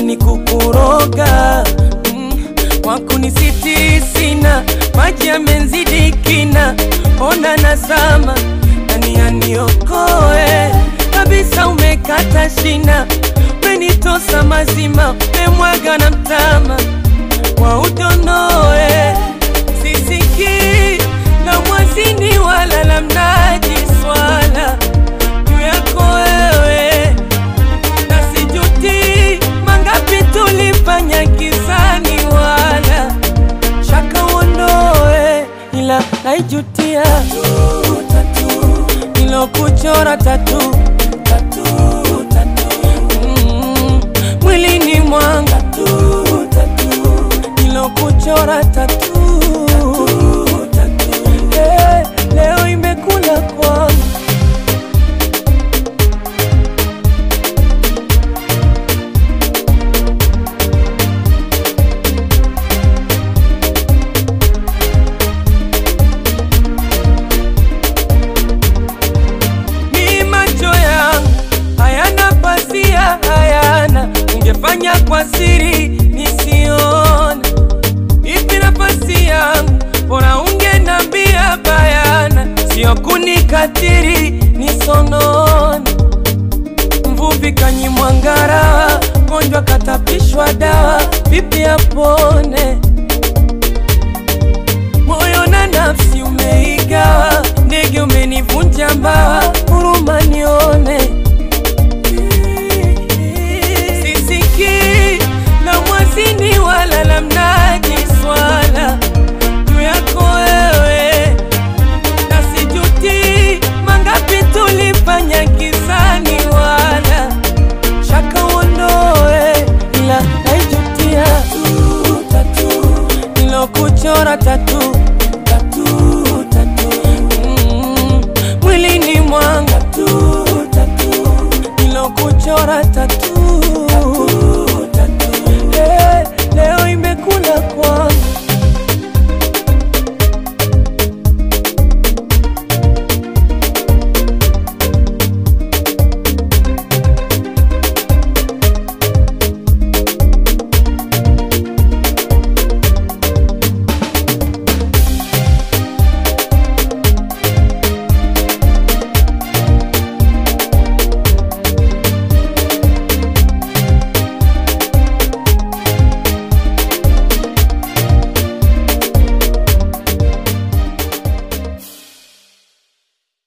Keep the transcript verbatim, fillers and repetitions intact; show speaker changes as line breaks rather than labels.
ni kukuroga. mm, Wakunisiti sina, maji yamenzidi kina. Ona nazama, nani aniokoe? Kabisa umekata shina, umenitosa mazima, umemwaga na mtama wa udonoe. Sisiki la mwazini wala la mnaji swala juu yako wewe, na sijuti mangapi tulifanya kizani, wala shaka uondoe, ila naijutia ilo kuchora tatu tatu tatu mm, mwilini mwangu tatu tatu ilo kuchora tatu tatu tatu. Hey, leo imekula kwangu. Hayana, ungefanya kwa siri nisione. Ipi nafasi yangu, bora ungenambia bayana, sio kunikatiri nisonone. Mvuvi kanyimwa ngara, gonjwa katapishwa dawa, vipi apone? Moyo na nafsi umeigawa, ndege umenivunja mbawa, huruma nione. La mwazini wala la mnaji swala juu yako wewe, na sijuti mangapi tulifanya kizani, wala shaka uondoe, ila naijutia ilo kuchora tatu tatu tatu mm, mwilini mwangu tatu tatu ilo kuchora tatu